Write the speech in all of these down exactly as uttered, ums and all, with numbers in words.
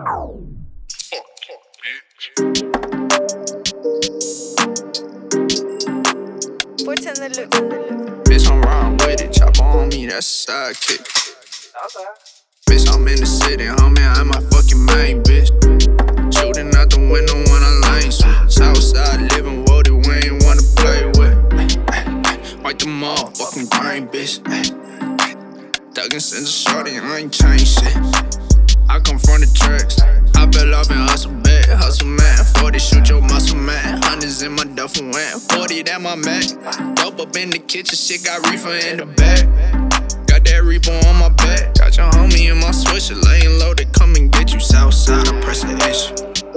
Bitch, I'm riding with it, chopper on me, that's a sidekick. Okay. Bitch, I'm in the city, homie, I'm my fucking main bitch. Shooting out the window when I lane switch. Southside living, woody, we ain't wanna play with. Wipe the motherfucking brain, bitch. Thuggin' since a shorty, I ain't changed shit. I come from the tracks, I fell off and hustle back, hustle man. forty, shoot your muscle man. Hundreds in my duffel van, forty that my Mac. Dope up in the kitchen, shit got reefer in the back. Got that reaper on my back. Got your homie in my swisher, laying low, they come and get you. Southside, I press the issue.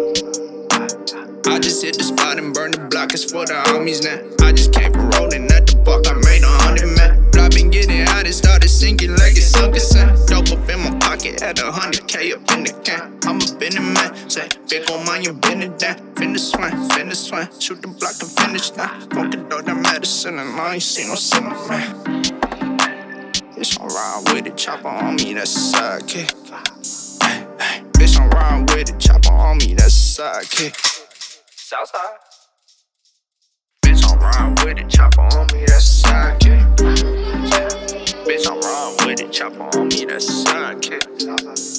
I just hit the spot and burn the block, it's for the homies now. I just came from rolling at the park, I made a hundred man. Block been getting hot, it started sinking like it's sunk a sand. Dope up in my pocket, had a hundred K up in the can. I'm a bending man, say, big on mine, you bend it down. Finna swing, finna swing, shoot the block and finish now. Fuck the dog, that medicine, and I ain't seen no sinner, man. Bitch, I'm riding with it, chopper on me, that's a sidekick. Hey, hey, bitch, I'm riding with it, chopper on me, that's a sidekick. Southside. Bitch, I'm riding with it, chopper on me, that's a sidekick. Bitch, I'm riding with it, chopper on me, that's a sidekick.